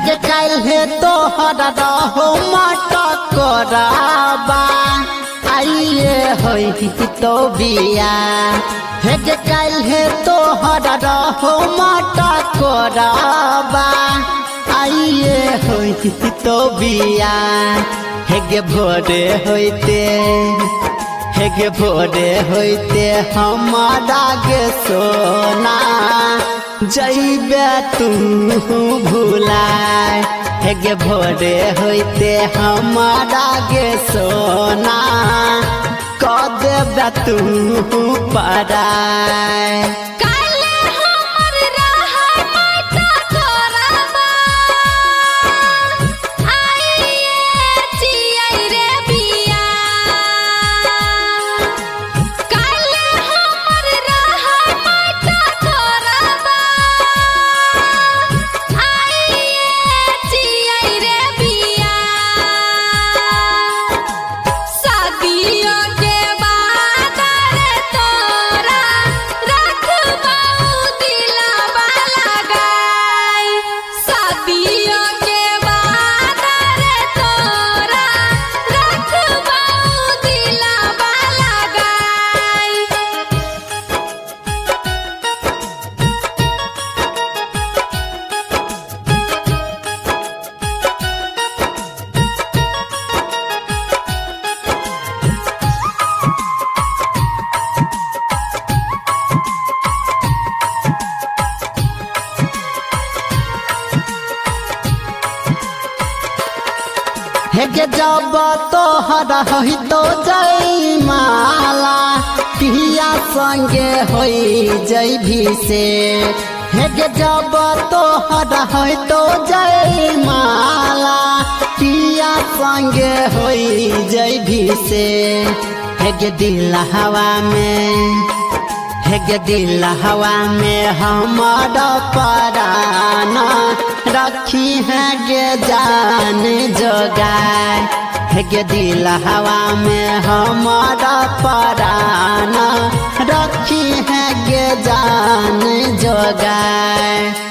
हेगे काल हे तो हरा हो माटा कराबा आइए होई तो बिया हेगे काल हे तो हरा हो माटा कराबा आइए होई तो बिया हेगे भोरे होइते हमारा गे सोना जइबे तू भुलाए हेगे भोरे होइते हमारा गे सोना क देबे तू पराए हेगे जब तो हरा होई तो जय माला पिया संगे होई जय भी से हेगे जब तो हरा होई तो जय माला पिया संगे होई जय भी से हेगे दिल हवा में हमारा पराना रखी है गे जान जोगाए हेगे दिल हवा में हमारा पराना रखी है गे जान जोगाए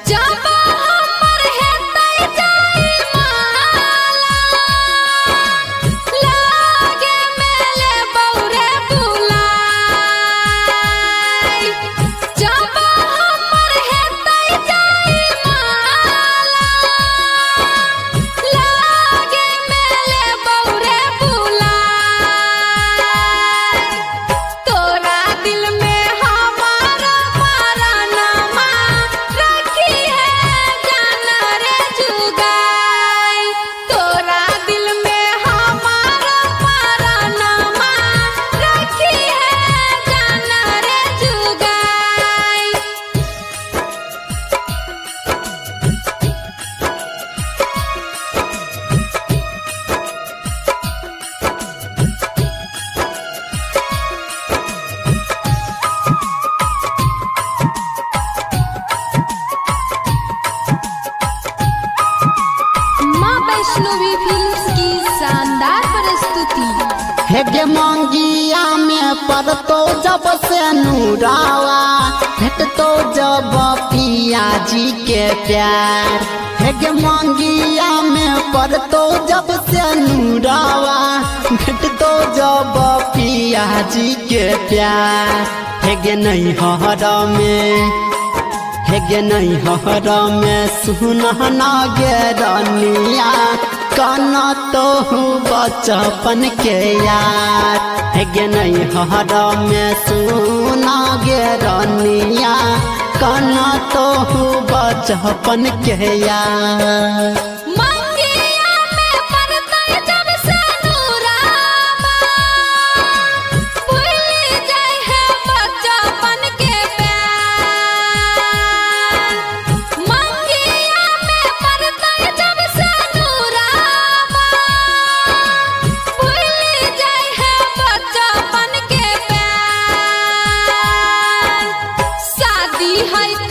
हेगे मंगिया में पड़तो जब से नूरावा भेटतो जब पिया जी के प्यार हेगे मंगिया में पड़तो जब से नूरावा भेटतो जब पिया जी के प्यार हेगे नहीं हर में सुनहना गे रनिया काना तो बचपन के यार हेगे नहीं हर में सुना गे रनिया काना तो बचपन के यार है